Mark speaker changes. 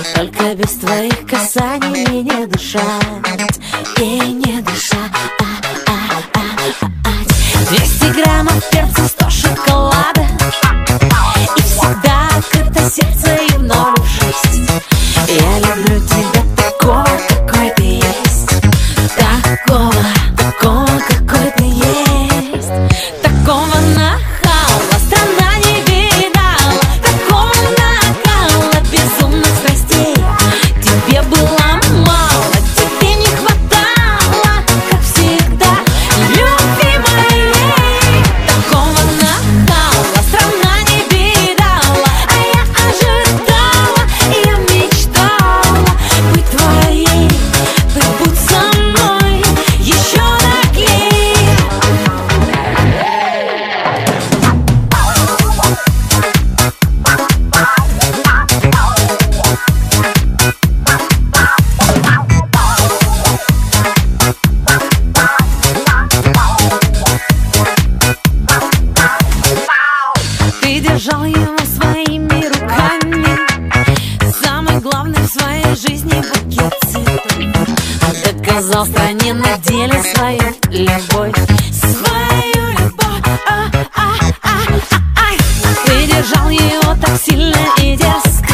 Speaker 1: Только без твоих касаний и не дышать, и не дышать. 200 граммов перца, 100 шоколада, и всегда открыто сердце и в 0 в 6. Я люблю тебя такого, какой ты есть. Такого, какой ты есть. Такого нахала страна не видала. Такого накала безумных страстей. Тебе было мало, тебе не хватало, как всегда, любви моей. Такого нахала страна не видала. А я ожидала, я мечтала быть твоей. Побудь со мной еще наглей. Ты держал его своими руками, самый главный в своей жизни букет цветов. Доказал стране на деле свою любовь, свою любовь. Ты держал его так сильно и дерзко,